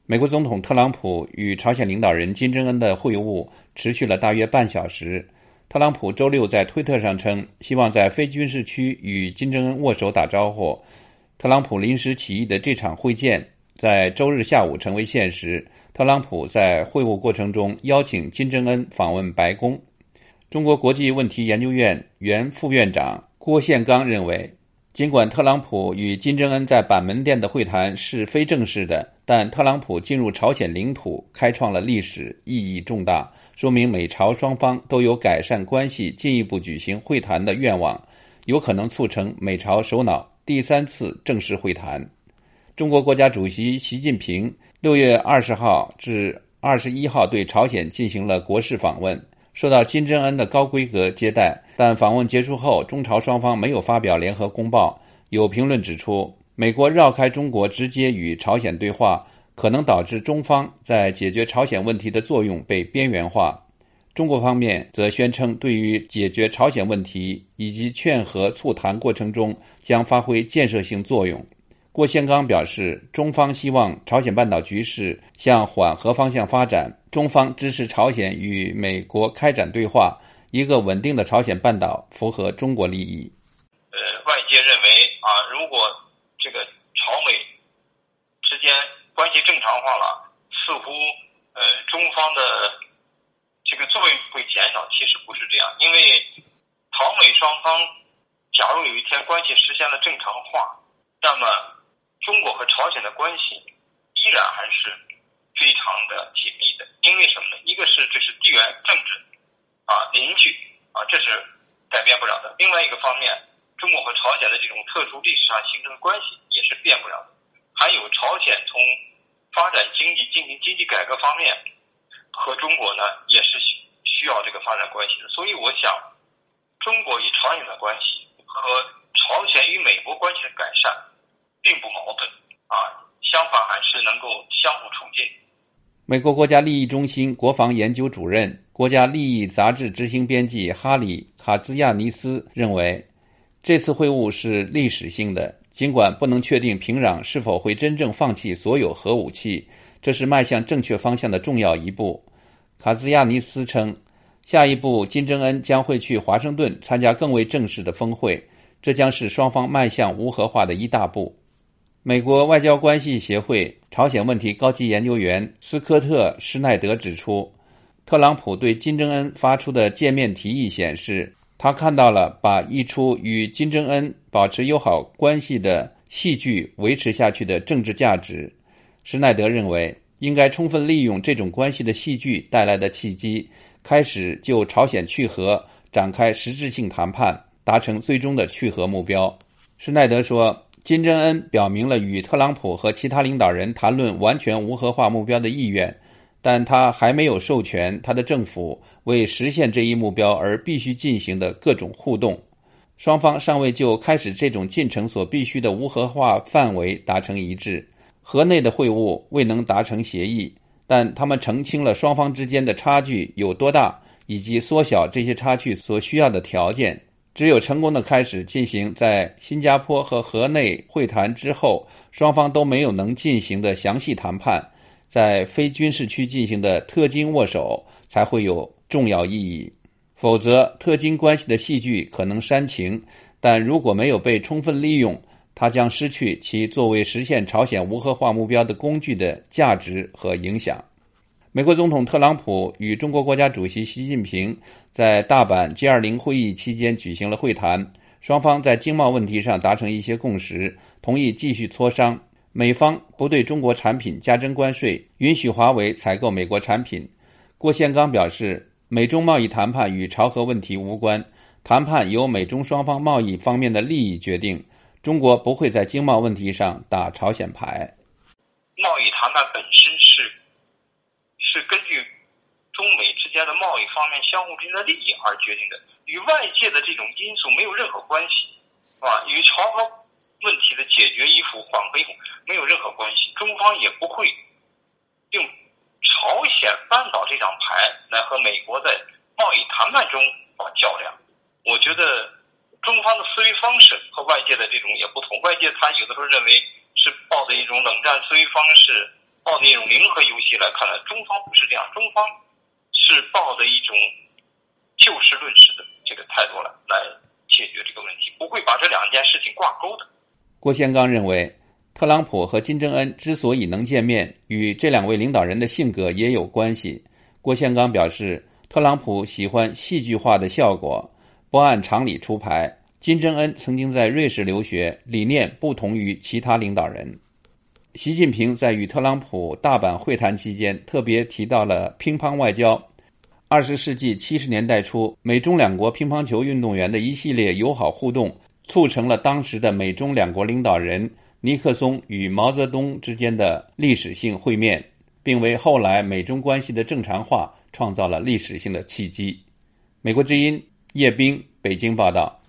美国总统特朗普与朝鲜领导人金正恩的会晤持续了大约半小时。特朗普周六在推特上称，希望在非军事区与金正恩握手打招呼。特朗普临时起意的这场会见在周日下午成为现实。特朗普在会晤过程中邀请金正恩访问白宫。中国国际问题研究院原副院长郭宪刚认为，尽管特朗普与金正恩在板门店的会谈是非正式的，但特朗普进入朝鲜领土开创了历史，意义重大，说明美朝双方都有改善关系、进一步举行会谈的愿望，有可能促成美朝首脑第3次正式会谈。中国国家主席习近平6月20号至21号对朝鲜进行了国事访问，受到金正恩的高规格接待，但访问结束后，中朝双方没有发表联合公报。有评论指出，美国绕开中国直接与朝鲜对话，可能导致中方在解决朝鲜问题的作用被边缘化。中国方面则宣称，对于解决朝鲜问题以及劝和促谈过程中将发挥建设性作用。郭宪刚表示，中方希望朝鲜半岛局势向缓和方向发展，中方支持朝鲜与美国开展对话，一个稳定的朝鲜半岛符合中国利益。 外界认为如果这个朝美之间关系正常化了，似乎中方的这个作用会减少。其实不是这样，因为朝美双方假如有一天关系实现了正常化，那么中国和朝鲜的关系依然还是非常的紧密的。因为什么呢？一个是这是地缘政治邻居这是改变不了的。另外一个方面，中国和朝鲜的这种特殊历史上形成的关系也是变不了的。还有朝鲜从发展经济、进行经济改革方面和中国呢也是需要这个发展关系的。所以我想，中国与朝鲜的关系和朝鲜与美国关系的改善并不矛盾相反还是能够相互促进。 美国国家利益中心国防研究主任、国家利益杂志执行编辑哈里·卡兹亚尼斯认为，这次会晤是历史性的，尽管不能确定平壤是否会真正放弃所有核武器，这是迈向正确方向的重要一步。卡兹亚尼斯称，下一步金正恩将会去华盛顿参加更为正式的峰会，这将是双方迈向无核化的一大步。美国外交关系协会朝鲜问题高级研究员斯科特·施耐德指出，特朗普对金正恩发出的见面提议显示，他看到了把一出与金正恩保持友好关系的戏剧维持下去的政治价值。施耐德认为，应该充分利用这种关系的戏剧带来的契机，开始就朝鲜去核展开实质性谈判，达成最终的去核目标。施耐德说，金正恩表明了与特朗普和其他领导人谈论完全无核化目标的意愿，但他还没有授权他的政府为实现这一目标而必须进行的各种互动。双方尚未就开始这种进程所必须的无核化范围达成一致。河内的会晤未能达成协议，但他们澄清了双方之间的差距有多大，以及缩小这些差距所需要的条件。只有成功的开始进行在新加坡和河内会谈之后，双方都没有能进行的详细谈判，在非军事区进行的特金握手才会有重要意义。否则，特金关系的戏剧可能煽情，但如果没有被充分利用，它将失去其作为实现朝鲜无核化目标的工具的价值和影响。美国总统特朗普与中国国家主席习近平在大阪 G20 会议期间举行了会谈，双方在经贸问题上达成一些共识，同意继续磋商。美方不对中国产品加征关税，允许华为采购美国产品。郭宪刚表示，美中贸易谈判与朝核问题无关，谈判由美中双方贸易方面的利益决定，中国不会在经贸问题上打朝鲜牌。 贸易谈判本身是根据中美之间的贸易方面相互之间的利益而决定的，与外界的这种因素没有任何关系，与朝核问题的解决与否、缓和与否没有任何关系。中方也不会用朝鲜半岛这张牌来和美国在贸易谈判中较量。我觉得中方的思维方式和外界的这种也不同，外界他有的时候认为是抱着一种冷战思维方式抱那种零和游戏来看呢，中方不是这样，中方是抱着一种就事论事的这个态度来解决这个问题，不会把这两件事情挂钩的。 郭先刚认为，特朗普和金正恩之所以能见面，与这两位领导人的性格也有关系。郭先刚表示，特朗普喜欢戏剧化的效果，不按常理出牌。金正恩曾经在瑞士留学，理念不同于其他领导人。习近平在与特朗普大阪会谈期间特别提到了乒乓外交。20世纪70年代初，美中两国乒乓球运动员的一系列友好互动，促成了当时的美中两国领导人尼克松与毛泽东之间的历史性会面，并为后来美中关系的正常化创造了历史性的契机。美国之音叶冰北京报道。